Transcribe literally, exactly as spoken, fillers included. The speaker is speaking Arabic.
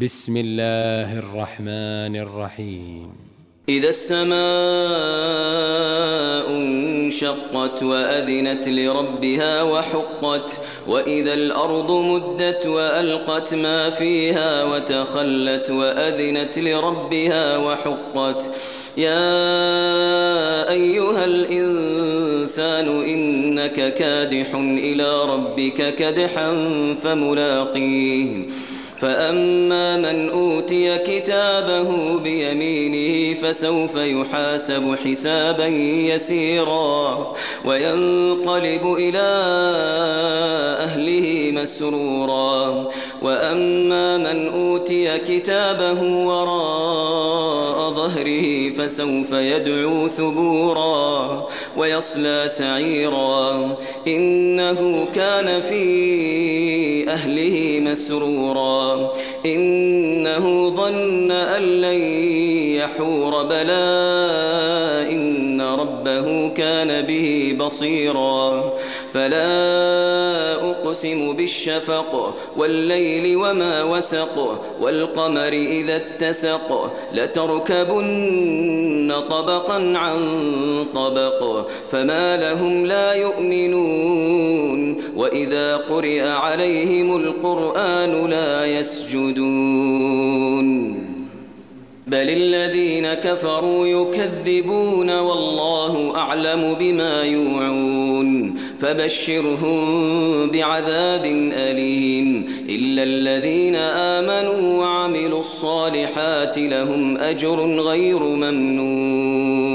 بسم الله الرحمن الرحيم. إذا السماء انشقت وأذنت لربها وحقت وإذا الأرض مدت وألقت ما فيها وتخلت وأذنت لربها وحقت يا أيها الإنسان إنك كادح إلى ربك كدحا فملاقيه فأما من أوتي كتابه بيمينه فسوف يحاسب حسابا يسيرا وينقلب إلى أهله مسرورا وأما من أوتي كتابه وراء ظهره فسوف يدعو ثبورا ويصلى سعيرا إنه كان في أهله مسرورا إنه ظن أن لن يحور بلى إن ربه كان به بصيرا فلا أقسم بالشفق والليل وما وسق والقمر إذا اتسق لتركبن طبقا عن طبق فما لهم لا يؤمنون وإذا قرئ عليهم القرآن لا يسجدون بل الذين كفروا يكذبون والله أعلم بما يوعون فبشرهم بعذاب أليم إلا الذين آمنوا وعملوا الصالحات لهم أجر غير ممنون.